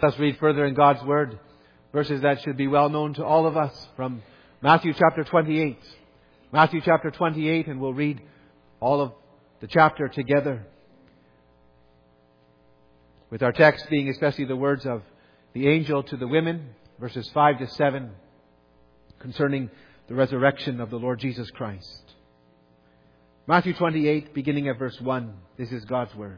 Let's read further in God's Word, verses that should be well known to all of us from Matthew chapter 28. Matthew chapter 28, and we'll read all of the chapter together, with our text being especially the words of the angel to the women, verses 5 to 7, concerning the resurrection of the Lord Jesus Christ. Matthew 28, beginning at verse 1. This is God's Word.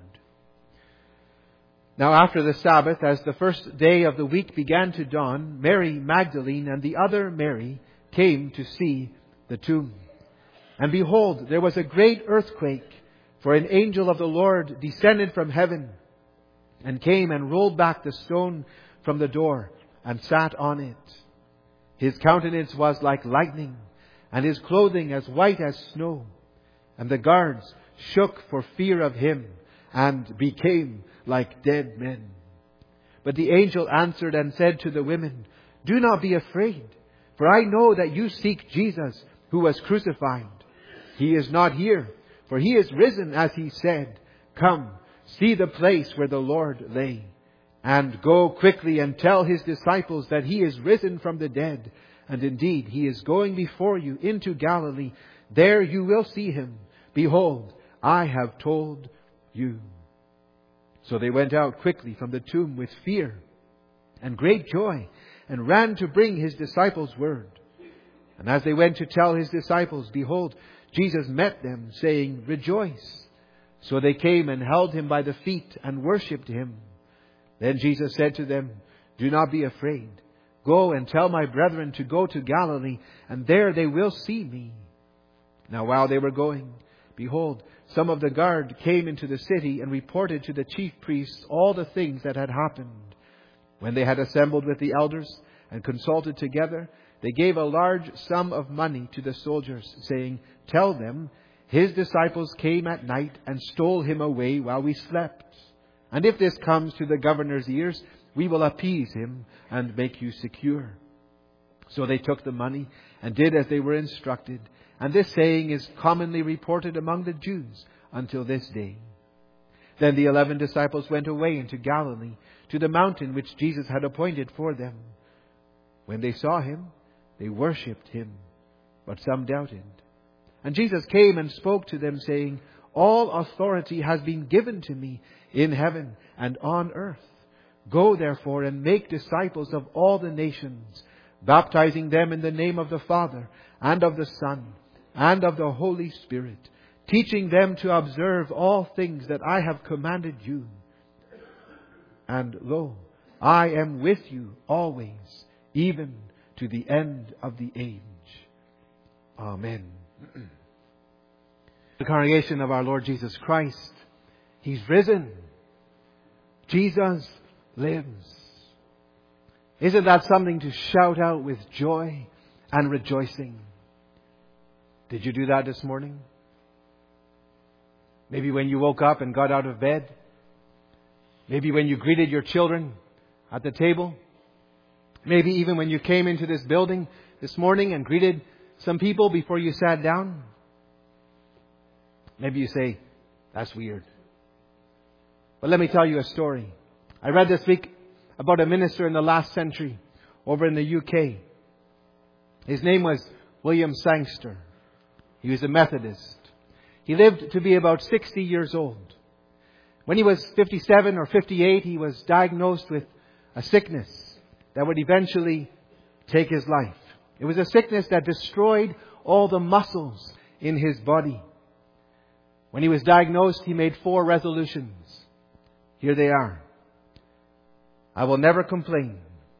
Now after the Sabbath, as the first day of the week began to dawn, Mary Magdalene and the other Mary came to see the tomb. And behold, there was a great earthquake, for an angel of the Lord descended from heaven, and came and rolled back the stone from the door, and sat on it. His countenance was like lightning, and his clothing as white as snow. And the guards shook for fear of him, and became like dead men. But the angel answered and said to the women, "Do not be afraid, for I know that you seek Jesus, who was crucified. He is not here, for he is risen, as he said. Come, see the place where the Lord lay. And go quickly and tell his disciples that he is risen from the dead. And indeed, he is going before you into Galilee. There you will see him. Behold, I have told you." So they went out quickly from the tomb with fear and great joy, and ran to bring his disciples word. And as they went to tell his disciples, behold, Jesus met them, saying, "Rejoice." So they came and held him by the feet and worshipped him. Then Jesus said to them, "Do not be afraid. Go and tell my brethren to go to Galilee, and there they will see me." Now while they were going, behold, some of the guard came into the city and reported to the chief priests all the things that had happened. When they had assembled with the elders and consulted together, they gave a large sum of money to the soldiers, saying, "Tell them, his disciples came at night and stole him away while we slept. And if this comes to the governor's ears, we will appease him and make you secure." So they took the money and did as they were instructed. And this saying is commonly reported among the Jews until this day. Then the 11 disciples went away into Galilee, to the mountain which Jesus had appointed for them. When they saw him, they worshipped him, but some doubted. And Jesus came and spoke to them, saying, "All authority has been given to me in heaven and on earth. Go therefore and make disciples of all the nations, baptizing them in the name of the Father and of the Son and of the Holy Spirit, teaching them to observe all things that I have commanded you. And lo, I am with you always, even to the end of the age." Amen. The congregation of our Lord Jesus Christ, He's risen. Jesus lives. Isn't that something to shout out with joy and rejoicing? Did you do that this morning? Maybe when you woke up and got out of bed. Maybe when you greeted your children at the table. Maybe even when you came into this building this morning and greeted some people before you sat down. Maybe you say, "That's weird." But let me tell you a story. I read this week about a minister in the last century over in the UK. His name was William Sangster. He was a Methodist. He lived to be about 60 years old. When he was 57 or 58, he was diagnosed with a sickness that would eventually take his life. It was a sickness that destroyed all the muscles in his body. When he was diagnosed, he made 4 resolutions. Here they are. I will never complain.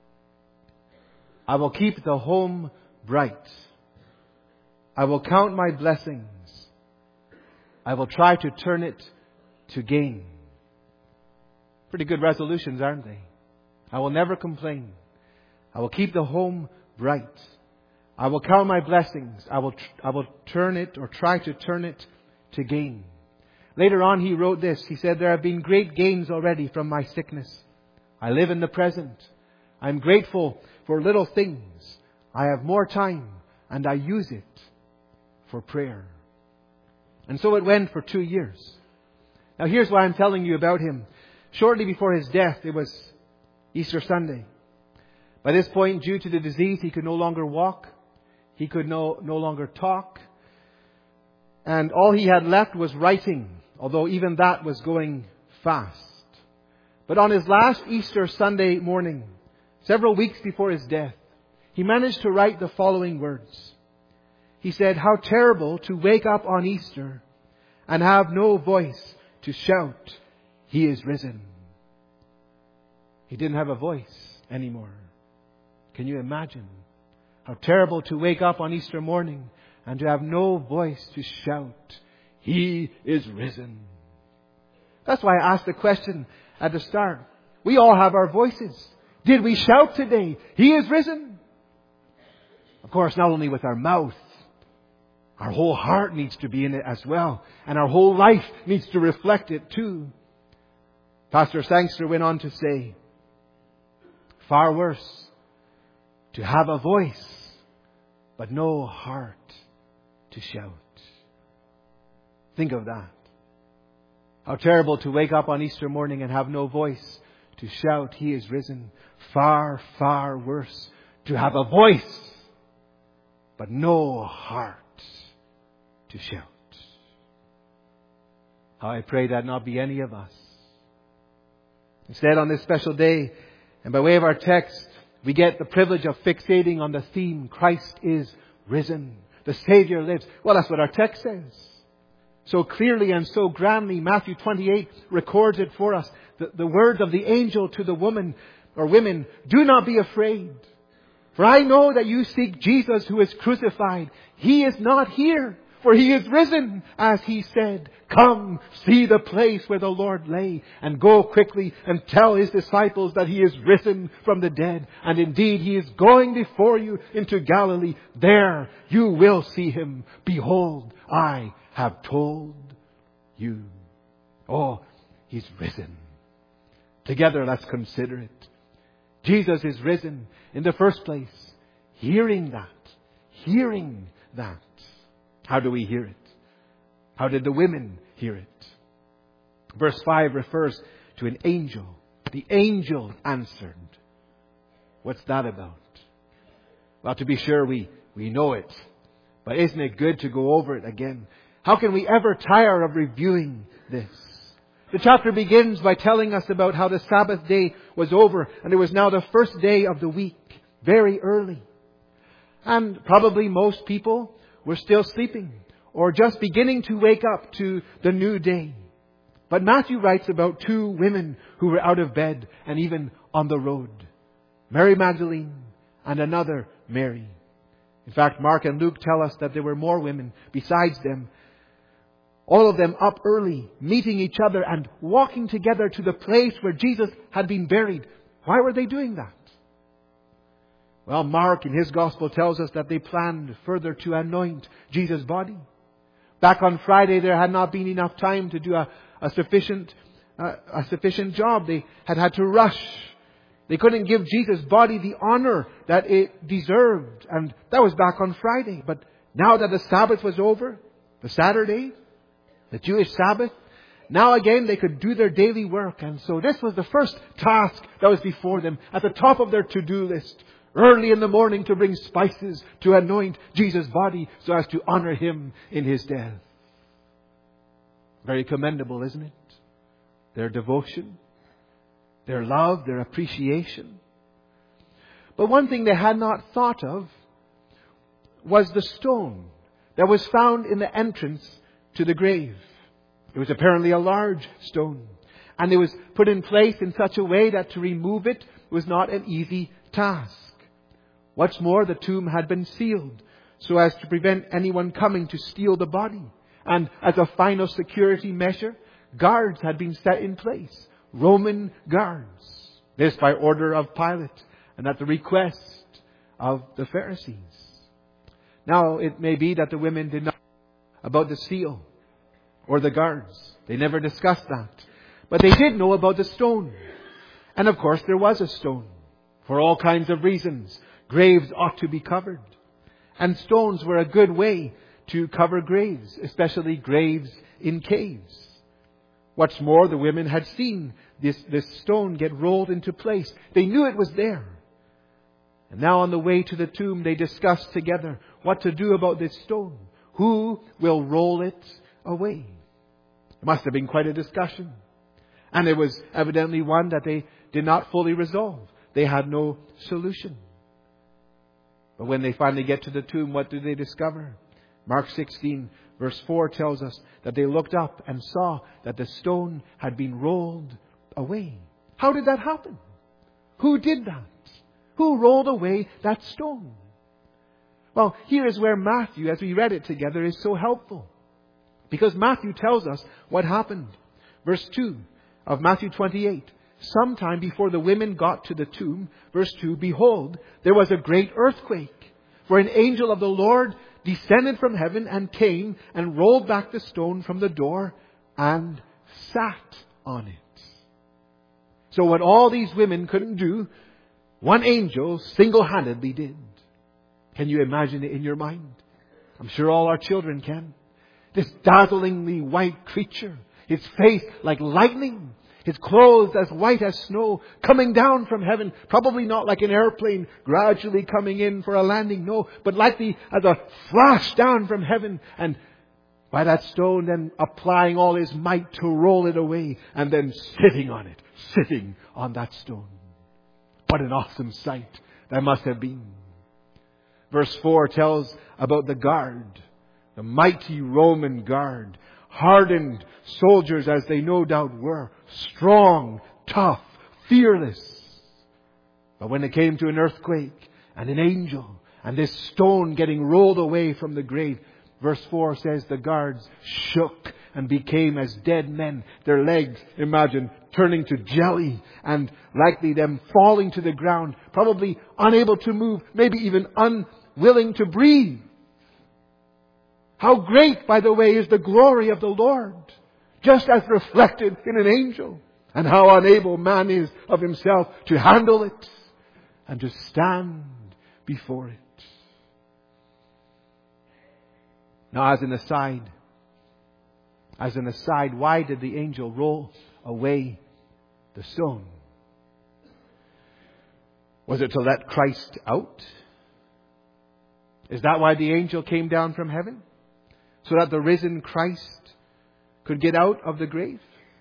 I will keep the home bright. I will count my blessings. I will try to turn it to gain. Pretty good resolutions, aren't they? I will never complain. I will keep the home bright. I will count my blessings. I will turn it or try to turn it to gain. Later on, he wrote this. He said, "There have been great gains already from my sickness. I live in the present. I'm grateful for little things. I have more time and I use it for prayer." And so it went for 2 years. Now here's why I'm telling you about him. Shortly before his death, it was Easter Sunday. By this point, due to the disease, he could no longer walk. He could no longer talk. And all he had left was writing, although even that was going fast. But on his last Easter Sunday morning, several weeks before his death, he managed to write the following words. He said, "How terrible to wake up on Easter and have no voice to shout, 'He is risen.'" He didn't have a voice anymore. Can you imagine? How terrible to wake up on Easter morning and to have no voice to shout, "He is risen." That's why I asked the question at the start. We all have our voices. Did we shout today, "He is risen"? Of course, not only with our mouth. Our whole heart needs to be in it as well. And our whole life needs to reflect it too. Pastor Sangster went on to say, far worse to have a voice, but no heart to shout. Think of that. How terrible to wake up on Easter morning and have no voice to shout, "He is risen." Far, far worse to have a voice, but no heart to shout. How I pray that not be any of us. Instead, on this special day, and by way of our text, we get the privilege of fixating on the theme, Christ is risen. The Savior lives. Well, that's what our text says. So clearly and so grandly, Matthew 28 records it for us. The words of the angel to the woman or women, "Do not be afraid. For I know that you seek Jesus who is crucified. He is not here, for He is risen, as He said. Come, see the place where the Lord lay, and go quickly and tell His disciples that He is risen from the dead. And indeed, He is going before you into Galilee. There you will see Him. Behold, I have told you." Oh, He's risen. Together, let's consider it. Jesus is risen. In the first place, hearing that. How do we hear it? How did the women hear it? Verse 5 refers to an angel. The angel answered. What's that about? Well, to be sure, we know it. But isn't it good to go over it again? How can we ever tire of reviewing this? The chapter begins by telling us about how the Sabbath day was over and it was now the first day of the week, very early. And probably most people were still sleeping or just beginning to wake up to the new day. But Matthew writes about two women who were out of bed and even on the road. Mary Magdalene and another Mary. In fact, Mark and Luke tell us that there were more women besides them. All of them up early, meeting each other and walking together to the place where Jesus had been buried. Why were they doing that? Well, Mark in his Gospel tells us that they planned further to anoint Jesus' body. Back on Friday, there had not been enough time to do a sufficient job. They had to rush. They couldn't give Jesus' body the honor that it deserved. And that was back on Friday. But now that the Sabbath was over, the Saturday, the Jewish Sabbath, now again they could do their daily work. And so this was the first task that was before them at the top of their to-do list. Early in the morning to bring spices to anoint Jesus' body so as to honor Him in His death. Very commendable, isn't it? Their devotion, their love, their appreciation. But one thing they had not thought of was the stone that was found in the entrance to the grave. It was apparently a large stone. And it was put in place in such a way that to remove it was not an easy task. What's more, the tomb had been sealed so as to prevent anyone coming to steal the body. And as a final security measure, guards had been set in place. Roman guards. This by order of Pilate and at the request of the Pharisees. Now, it may be that the women did not know about the seal or the guards. They never discussed that. But they did know about the stone. And of course, there was a stone. For all kinds of reasons, graves ought to be covered. And stones were a good way to cover graves, especially graves in caves. What's more, the women had seen this stone get rolled into place. They knew it was there. And now on the way to the tomb, they discussed together what to do about this stone. Who will roll it away? It must have been quite a discussion. And it was evidently one that they did not fully resolve. They had no solution. But when they finally get to the tomb, what do they discover? Mark 16 verse 4 tells us that they looked up and saw that the stone had been rolled away. How did that happen? Who did that? Who rolled away that stone? Well, here is where Matthew, as we read it together, is so helpful. Because Matthew tells us what happened. Verse 2 of Matthew 28. Sometime before the women got to the tomb, verse 2, behold, there was a great earthquake, for an angel of the Lord descended from heaven and came and rolled back the stone from the door and sat on it. So what all these women couldn't do, one angel single-handedly did. Can you imagine it in your mind? I'm sure all our children can. This dazzlingly white creature, his face like lightning, his clothes as white as snow, coming down from heaven, probably not like an airplane gradually coming in for a landing, no, but like as a flash down from heaven, and by that stone then applying all his might to roll it away, and then sitting on that stone. What an awesome sight that must have been. Verse 4 tells about the guard, the mighty Roman guard, hardened soldiers as they no doubt were, strong, tough, fearless. But when it came to an earthquake and an angel and this stone getting rolled away from the grave, verse 4 says the guards shook and became as dead men. Their legs, imagine, turning to jelly and likely them falling to the ground, probably unable to move, maybe even unwilling to breathe. How great, by the way, is the glory of the Lord, just as reflected in an angel, and how unable man is of himself to handle it and to stand before it. Now, as an aside, why did the angel roll away the stone? Was it to let Christ out? Is that why the angel came down from heaven? So that the risen Christ could get out of the grave?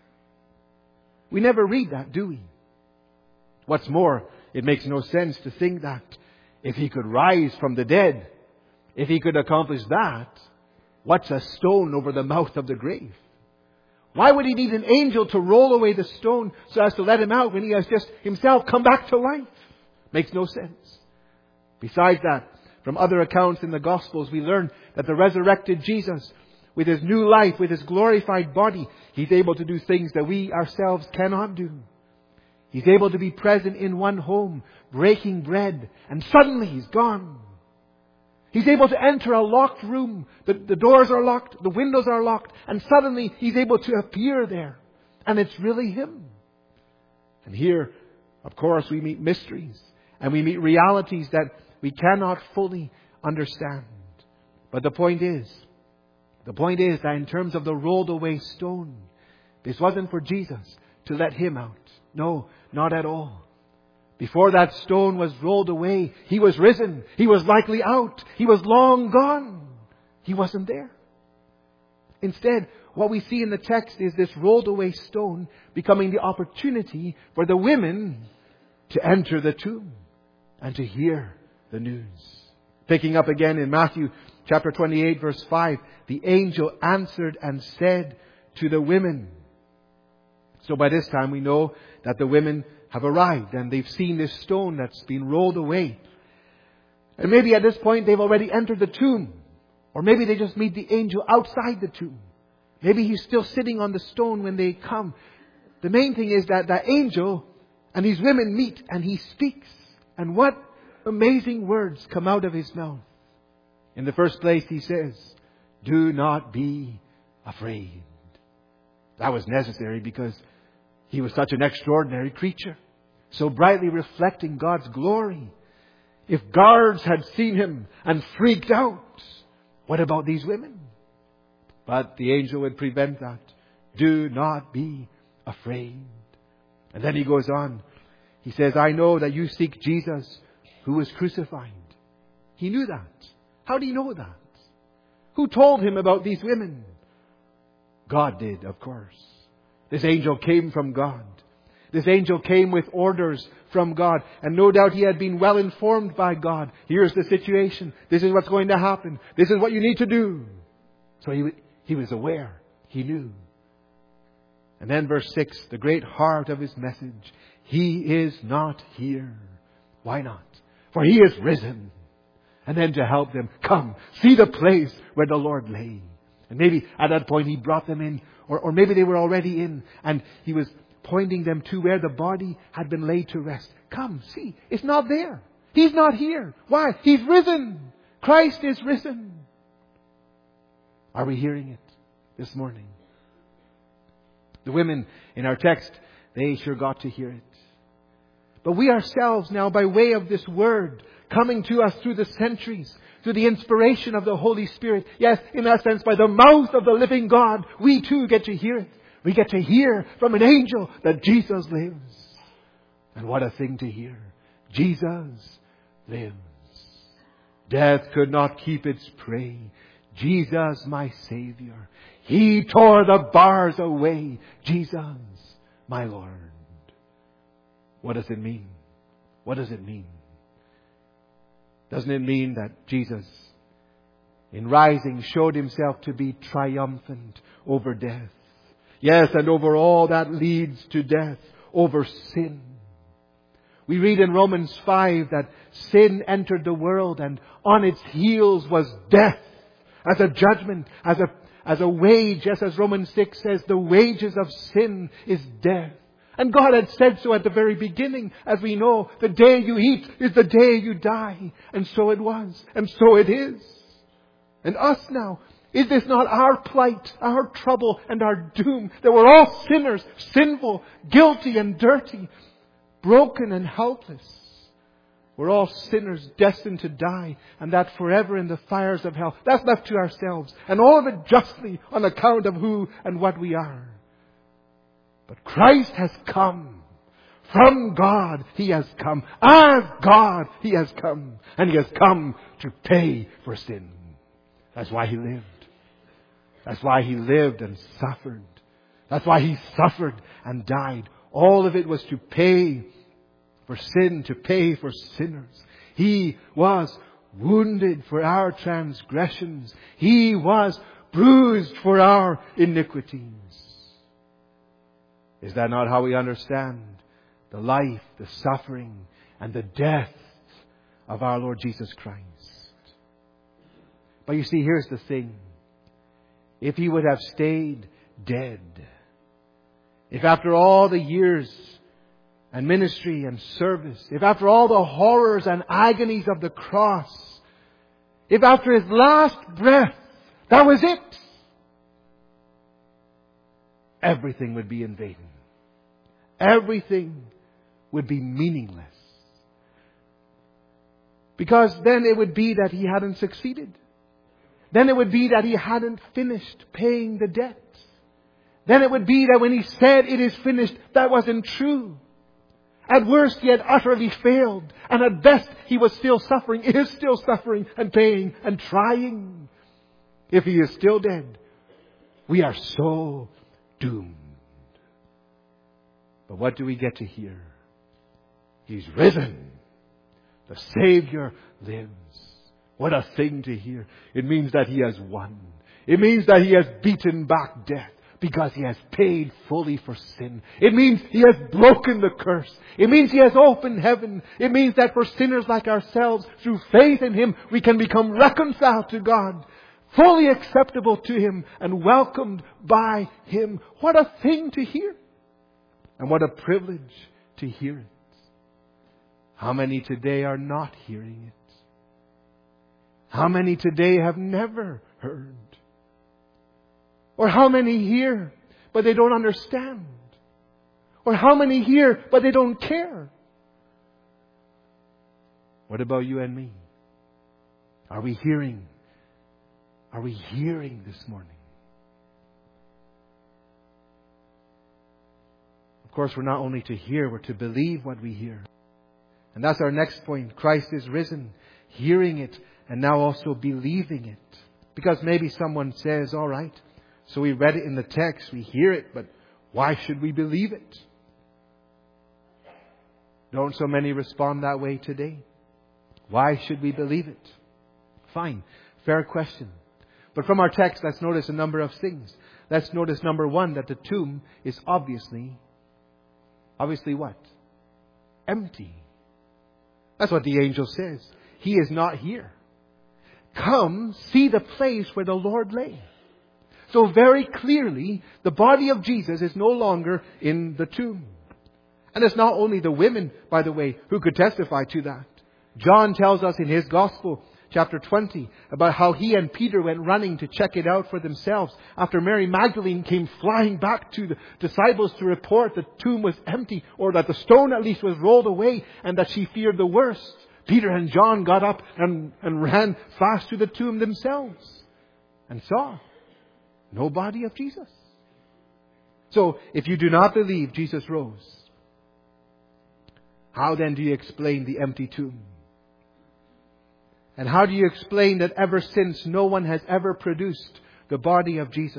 We never read that, do we? What's more, it makes no sense to think that if he could rise from the dead, if he could accomplish that, what's a stone over the mouth of the grave? Why would he need an angel to roll away the stone so as to let him out when he has just himself come back to life? Makes no sense. Besides that, from other accounts in the Gospels, we learn that the resurrected Jesus, with his new life, with his glorified body, he's able to do things that we ourselves cannot do. He's able to be present in one home, breaking bread, and suddenly he's gone. He's able to enter a locked room. The doors are locked, the windows are locked, and suddenly he's able to appear there. And it's really him. And here, of course, we meet mysteries, and we meet realities that we cannot fully understand. But the point is that in terms of the rolled away stone, this wasn't for Jesus to let him out. No, not at all. Before that stone was rolled away, he was risen. He was likely out. He was long gone. He wasn't there. Instead, what we see in the text is this rolled away stone becoming the opportunity for the women to enter the tomb and to hear the news. Picking up again in Matthew chapter 28 verse 5, the angel answered and said to the women. So by this time we know that the women have arrived and they've seen this stone that's been rolled away. And maybe at this point they've already entered the tomb. Or maybe they just meet the angel outside the tomb. Maybe he's still sitting on the stone when they come. The main thing is that the angel and these women meet and he speaks. And what amazing words come out of his mouth. In the first place, he says, "Do not be afraid." That was necessary because he was such an extraordinary creature, so brightly reflecting God's glory. If guards had seen him and freaked out, what about these women? But the angel would prevent that. Do not be afraid. And then he goes on. He says, I know that you seek Jesus who was crucified. He knew that. How did he know that? Who told him about these women? God did, of course. This angel came from God. This angel came with orders from God. And no doubt he had been well informed by God. Here's the situation. This is what's going to happen. This is what you need to do. So he was aware. He knew. And then verse 6, the great heart of his message. He is not here. Why not? For he is risen. And then to help them, come, see the place where the Lord lay. And maybe at that point he brought them in, or maybe they were already in, and he was pointing them to where the body had been laid to rest. Come, see, it's not there. He's not here. Why? He's risen. Christ is risen. Are we hearing it this morning? The women in our text, they sure got to hear it. But we ourselves now, by way of this word, coming to us through the centuries, through the inspiration of the Holy Spirit, yes, in that sense, by the mouth of the living God, we too get to hear it. We get to hear from an angel that Jesus lives. And what a thing to hear. Jesus lives. Death could not keep its prey. Jesus, my Savior. He tore the bars away. Jesus, my Lord. What does it mean? What does it mean? Doesn't it mean that Jesus, in rising, showed himself to be triumphant over death? Yes, and over all that leads to death, over sin. We read in Romans 5 that sin entered the world and on its heels was death as a judgment, as a wage. Just as Romans 6 says, the wages of sin is death. And God had said so at the very beginning. As we know, the day you eat is the day you die. And so it was. And so it is. And us now, is this not our plight, our trouble, and our doom? That we're all sinners, sinful, guilty and dirty, broken and helpless. We're all sinners destined to die, and that forever in the fires of hell. That's left to ourselves. And all of it justly on account of who and what we are. But Christ has come. From God He has come. As God He has come. And He has come to pay for sin. That's why He lived. That's why He lived and suffered. That's why He suffered and died. All of it was to pay for sin, to pay for sinners. He was wounded for our transgressions. He was bruised for our iniquities. Is that not how we understand the life, the suffering, and the death of our Lord Jesus Christ? But you see, here's the thing. If He would have stayed dead, if after all the years and ministry and service, if after all the horrors and agonies of the cross, if after His last breath, that was it, everything would be in vain. Everything would be meaningless. Because then it would be that He hadn't succeeded. Then it would be that He hadn't finished paying the debt. Then it would be that when He said it is finished, that wasn't true. At worst, He had utterly failed. And at best, He was still suffering, is still suffering and paying and trying. If He is still dead, we are so doomed. But what do we get to hear? He's risen. The Savior lives. What a thing to hear. It means that He has won. It means that He has beaten back death because He has paid fully for sin. It means He has broken the curse. It means He has opened heaven. It means that for sinners like ourselves, through faith in Him, we can become reconciled to God, fully acceptable to Him and welcomed by Him. What a thing to hear. And what a privilege to hear it. How many today are not hearing it? How many today have never heard? Or how many hear, but they don't understand? Or how many hear, but they don't care? What about you and me? Are we hearing? Are we hearing this morning? Of course, we're not only to hear, we're to believe what we hear. And that's our next point. Christ is risen, hearing it, and now also believing it. Because maybe someone says, all right, so we read it in the text, we hear it, but why should we believe it? Don't so many respond that way today? Why should we believe it? Fine, fair question. But from our text, let's notice a number of things. Let's notice, number one, that the tomb is obviously what? Empty. That's what the angel says. He is not here. Come, see the place where the Lord lay. So very clearly, the body of Jesus is no longer in the tomb. And it's not only the women, by the way, who could testify to that. John tells us in his Gospel, chapter 20, about how he and Peter went running to check it out for themselves after Mary Magdalene came flying back to the disciples to report the tomb was empty, or that the stone at least was rolled away, and that she feared the worst. Peter and John got up and ran fast to the tomb themselves and saw no body of Jesus. So, if you do not believe Jesus rose, how then do you explain the empty tomb? And how do you explain that ever since no one has ever produced the body of Jesus?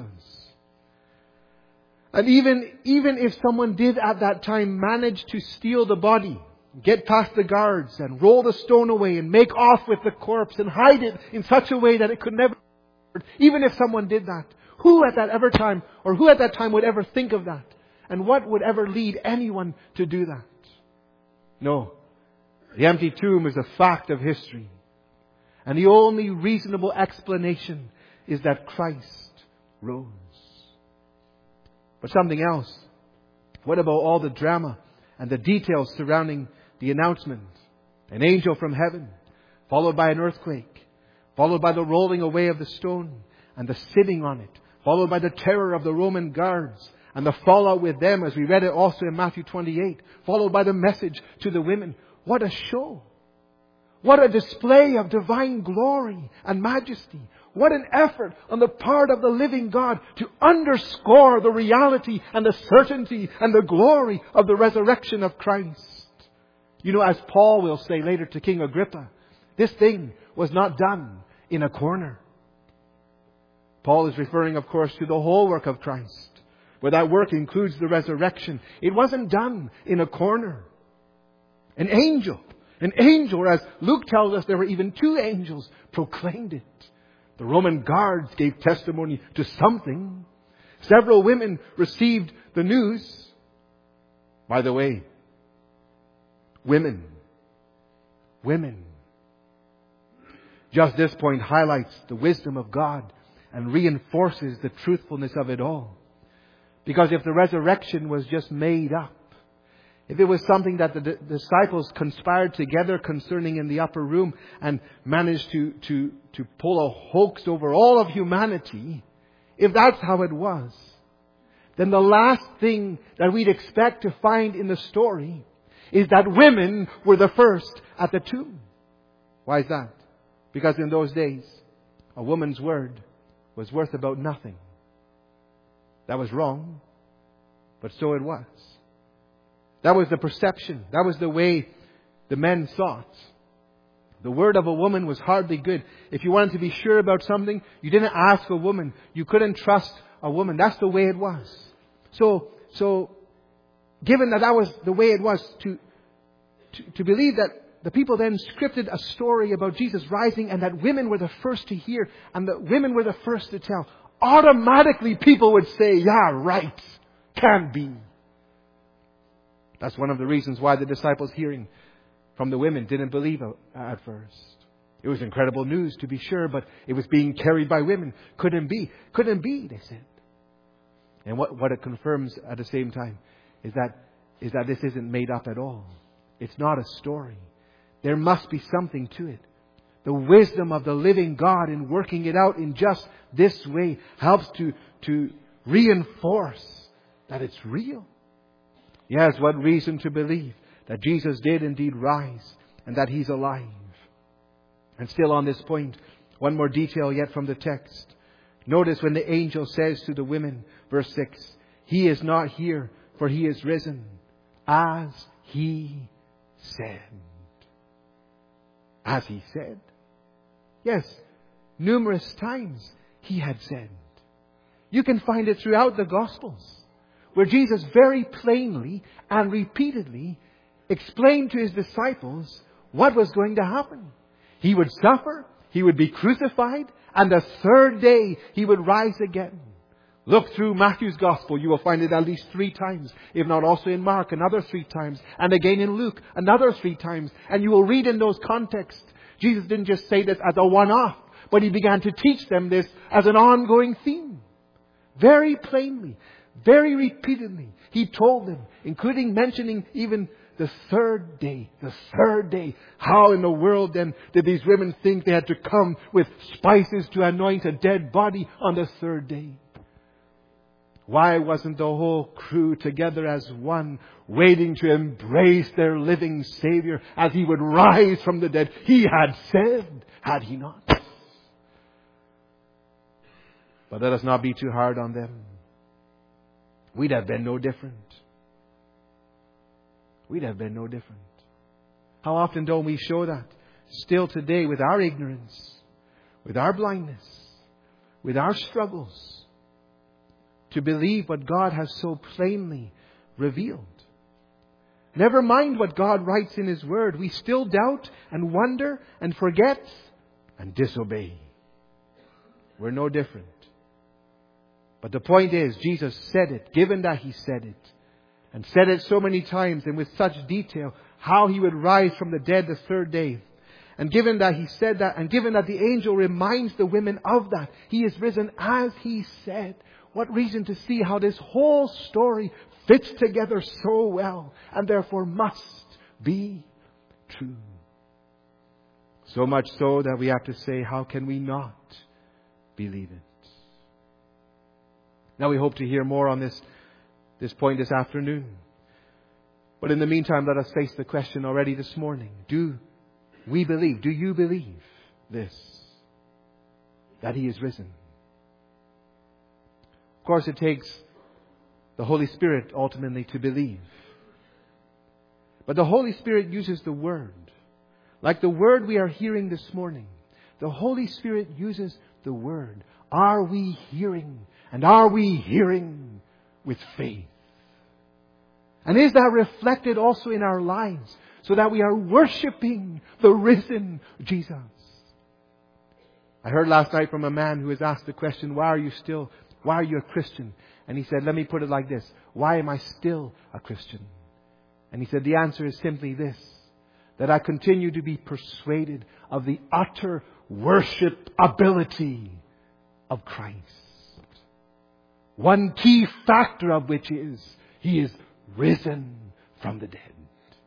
And even if someone did at that time manage to steal the body, get past the guards and roll the stone away and make off with the corpse and hide it in such a way that it could never, even if someone did that, who at that time would ever think of that? And what would ever lead anyone to do that? No. The empty tomb is a fact of history. And the only reasonable explanation is that Christ rose. But something else. What about all the drama and the details surrounding the announcement? An angel from heaven, followed by an earthquake, followed by the rolling away of the stone and the sitting on it, followed by the terror of the Roman guards and the fallout with them, as we read it also in Matthew 28, followed by the message to the women. What a show! What a display of divine glory and majesty. What an effort on the part of the living God to underscore the reality and the certainty and the glory of the resurrection of Christ. You know, as Paul will say later to King Agrippa, this thing was not done in a corner. Paul is referring, of course, to the whole work of Christ, where that work includes the resurrection. It wasn't done in a corner. An angel, as Luke tells us, there were even two angels, proclaimed it. The Roman guards gave testimony to something. Several women received the news. By the way, women. Just this point highlights the wisdom of God and reinforces the truthfulness of it all. Because if the resurrection was just made up, if it was something that the disciples conspired together concerning in the upper room and managed to pull a hoax over all of humanity, if that's how it was, then the last thing that we'd expect to find in the story is that women were the first at the tomb. Why is that? Because in those days, a woman's word was worth about nothing. That was wrong, but so it was. That was the perception. That was the way the men thought. The word of a woman was hardly good. If you wanted to be sure about something, you didn't ask a woman. You couldn't trust a woman. That's the way it was. So given that was the way it was, to believe that the people then scripted a story about Jesus rising and that women were the first to hear and that women were the first to tell, automatically people would say, yeah, right, can't be. That's one of the reasons why the disciples hearing from the women didn't believe at first. It was incredible news, to be sure, but it was being carried by women. Couldn't be, they said. And what it confirms at the same time is that this isn't made up at all. It's not a story. There must be something to it. The wisdom of the living God in working it out in just this way helps to reinforce that it's real. Yes, what reason to believe that Jesus did indeed rise and that He's alive. And still on this point, one more detail yet from the text. Notice when the angel says to the women, verse 6, He is not here, for He is risen, as He said. As He said. Yes, numerous times He had said. You can find it throughout the Gospels, where Jesus very plainly and repeatedly explained to His disciples what was going to happen. He would suffer, He would be crucified, and the third day He would rise again. Look through Matthew's Gospel, you will find it at least 3 times, if not also in Mark another 3 times, and again in Luke another 3 times. And you will read in those contexts, Jesus didn't just say this as a one-off, but He began to teach them this as an ongoing theme. Very plainly, very repeatedly, He told them, including mentioning even the third day. The third day. How in the world then did these women think they had to come with spices to anoint a dead body on the third day? Why wasn't the whole crew together as one, waiting to embrace their living Savior as He would rise from the dead? He had said, had He not? But let us not be too hard on them. We'd have been no different. We'd have been no different. How often don't we show that still today with our ignorance, with our blindness, with our struggles, to believe what God has so plainly revealed? Never mind what God writes in His Word. We still doubt and wonder and forget and disobey. We're no different. But the point is, Jesus said it, given that He said it, and said it so many times and with such detail, how He would rise from the dead the third day. And given that He said that, and given that the angel reminds the women of that, He is risen as He said. What reason to see how this whole story fits together so well, and therefore must be true. So much so that we have to say, how can we not believe it? Now we hope to hear more on this point this afternoon. But in the meantime, let us face the question already this morning. Do we believe? Do you believe this? That He is risen? Of course, it takes the Holy Spirit ultimately to believe. But the Holy Spirit uses the Word. Like the Word we are hearing this morning. The Holy Spirit uses the Word. Are we hearing? And are we hearing with faith? And is that reflected also in our lives, so that we are worshipping the risen Jesus? I heard last night from a man who was asked the question, why are you a Christian? And he said, let me put it like this. Why am I still a Christian? And he said, the answer is simply this, that I continue to be persuaded of the utter worship ability of Christ. One key factor of which is He is risen from the dead.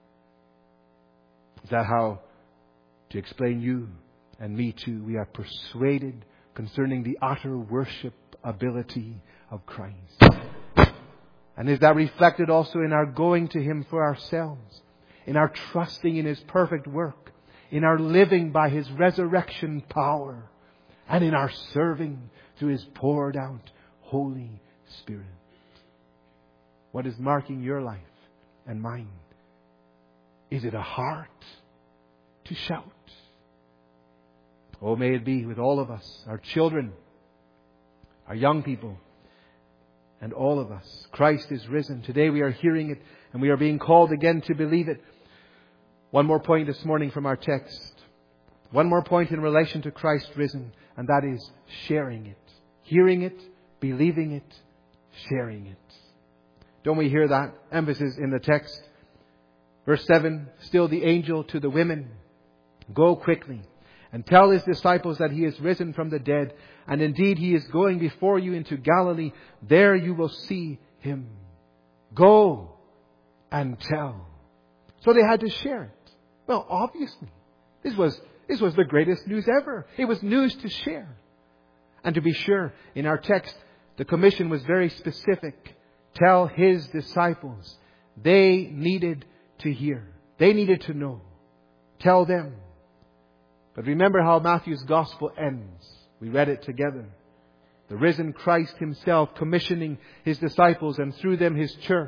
Is that how to explain you and me too? We are persuaded concerning the utter worship ability of Christ. And is that reflected also in our going to Him for ourselves, in our trusting in His perfect work, in our living by His resurrection power, and in our serving through His poured out Holy Spirit? What is marking your life and mine? Is it a heart to shout? Oh, may it be with all of us, our children, our young people, and all of us. Christ is risen. Today we are hearing it, and we are being called again to believe it. One more point this morning from our text. One more point in relation to Christ risen, and that is sharing it. Hearing it, believing it, sharing it. Don't we hear that emphasis in the text? Verse 7, still the angel to the women, go quickly and tell His disciples that He is risen from the dead. And indeed He is going before you into Galilee. There you will see Him. Go and tell. So they had to share it. Well, obviously, this was the greatest news ever. It was news to share. And to be sure, in our text, the commission was very specific. Tell His disciples. They needed to hear. They needed to know. Tell them. But remember how Matthew's Gospel ends. We read it together. The risen Christ Himself commissioning His disciples and through them His church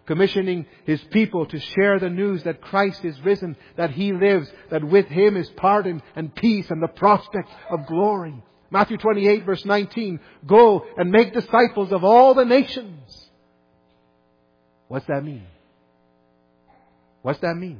commissioning His people to share the news that Christ is risen, that He lives, that with Him is pardon and peace and the prospect of glory. Matthew 28 verse 19, go and make disciples of all the nations. What's that mean? What's that mean?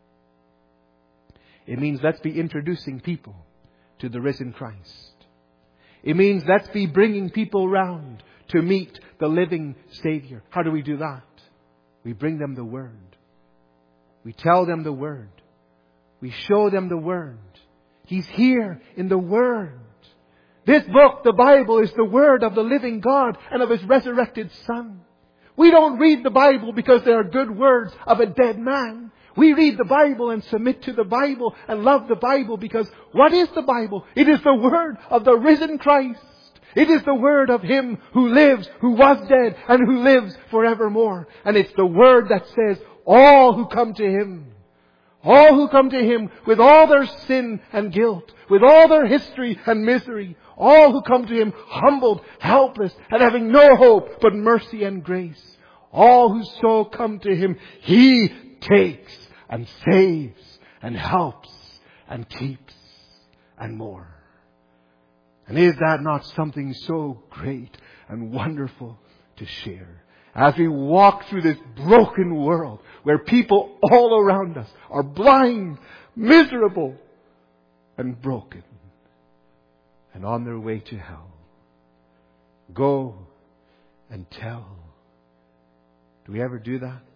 It means let's be introducing people to the risen Christ. It means let's be bringing people round to meet the living Savior. How do we do that? We bring them the Word. We tell them the Word. We show them the Word. He's here in the Word. This book, the Bible, is the Word of the living God and of His resurrected Son. We don't read the Bible because they are good words of a dead man. We read the Bible and submit to the Bible and love the Bible because what is the Bible? It is the Word of the risen Christ. It is the Word of Him who lives, who was dead, and who lives forevermore. And it's the Word that says, all who come to Him with all their sin and guilt, with all their history and misery, all who come to Him humbled, helpless, and having no hope but mercy and grace, all who so come to Him, He takes and saves and helps and keeps and more. And is that not something so great and wonderful to share? As we walk through this broken world where people all around us are blind, miserable, and broken, and on their way to hell. Go and tell. Do we ever do that?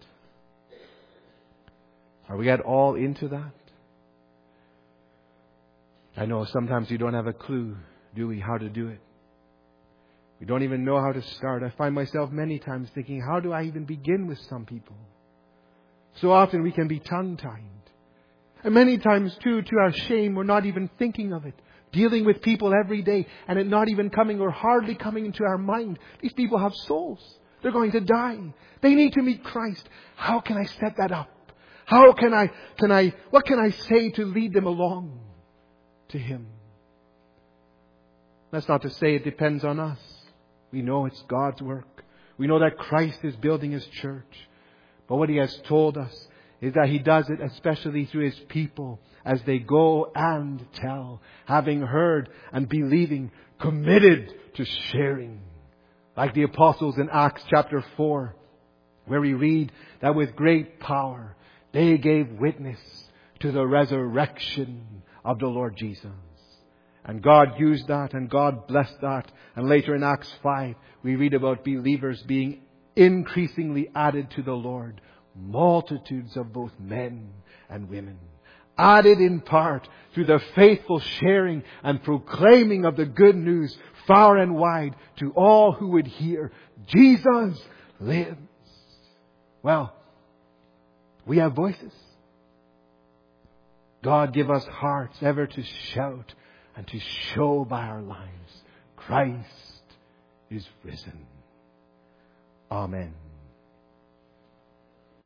Are we at all into that? I know sometimes you don't have a clue, do we, how to do it. We don't even know how to start. I find myself many times thinking, how do I even begin with some people? So often we can be tongue-tied. And many times too, to our shame, we're not even thinking of it. Dealing with people every day and it not even coming or hardly coming into our mind. These people have souls. They're going to die. They need to meet Christ. How can I set that up? What can I say to lead them along to Him? That's not to say it depends on us. We know it's God's work. We know that Christ is building His church. But what He has told us is that He does it especially through His people as they go and tell, having heard and believing, committed to sharing. Like the apostles in Acts chapter 4, where we read that with great power they gave witness to the resurrection of the Lord Jesus. And God used that and God blessed that. And later in Acts 5, we read about believers being increasingly added to the Lord. Multitudes of both men and women. Added in part through the faithful sharing and proclaiming of the good news far and wide to all who would hear. Jesus lives. Well, we have voices. God give us hearts ever to shout and to show by our lives Christ is risen. Amen.